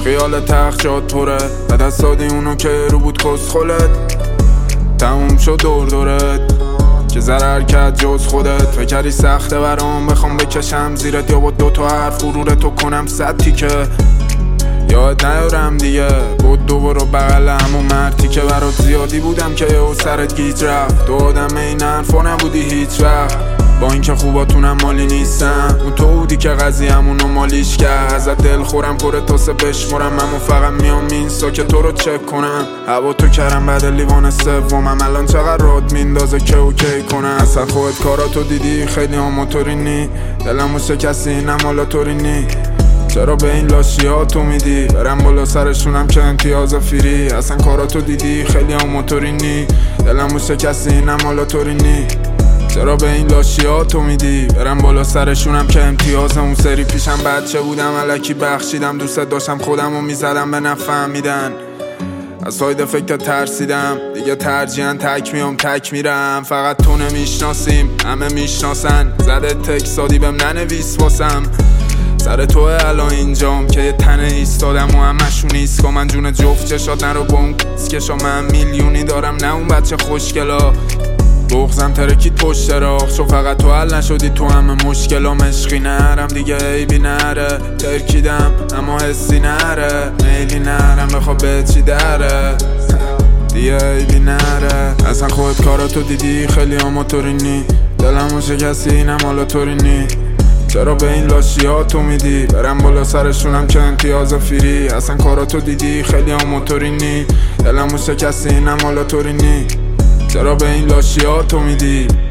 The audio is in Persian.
خیال تخت جات پره و دست دادی اونو که رو بود کس خولت. تموم شد دور دورت که ضرر کرد جز خودت. فکری سخته برام بخوام بکشم زیرت یا با دوتا حرف غرورتو کنم 100 تیکه. یاد نیارم دیگه بود دو برو بغل همون مرتی که برات زیادی بودم که یهو سرت گیج رفت. تو آدم این حرفا نبودی هیچ وقت، با اینکه خوباتونم مالی نیستم. اون تو بودی که قضیه‌مونو مالیش کرد. ازت دل خورم پر تاسه بشمرم، اما فقط میام اینستا که تو رو چک کنم. هوا تو کردم بعد لیوان سومم، الان چقدر راد میندازه که اوکی کنم. اصلا خودت کاراتو دیدی خیلی آماتورینی، دلمو شکستی اینم حالا طورینی. چرا به این لاشیا تو میدی برم بالا سرشونم که امتیاز فیری؟ اصلا کاراتو دیدی خیلی آماتورینی، دلمو شکستی اینم حالا طورینی. چرا به این لاشیا تو میدی برم بالا سرشونم که امتیاز؟ اون سری پیشم بچه بودم الکی بخشیدم، دوست داشتم خودمو میزدم به نفهمیدن. از ساید فکر ترسیدم دیگه، ترجیحاً تک میام تک میرم. فقط تو نمیشناسیم همه میشناسن، زده تکسادی بهم ننویس واسم. سر توه الان اینجام که یه تنه ایستادم و همشون ایسکا. من جون جفت چشات نرو با اون کسکشا، من میلیونی دارم نه اون بچه خوشگلا. بغزم ترکید پشت راه چون فقط تو حل نشدی تو همه مشکلام. عشقی نرم دیگه عیبی نره، ترکیدم اما حسی نره. میلی نرم بخواب به چی دره دیگه عیبی نره. اصلا خودت کاراتو دیدی خیلی آماتورینی، دلمو شکستی اینم حالا طورینی. چرا به این لاشیا تو میدی برم بالا سرشونم که امتیاز فیری؟ اصلا کاراتو دیدی خیلی آماتورینی، دلمو شکستی اینم حالا طورینی. چرا به این لاشیا تو میدی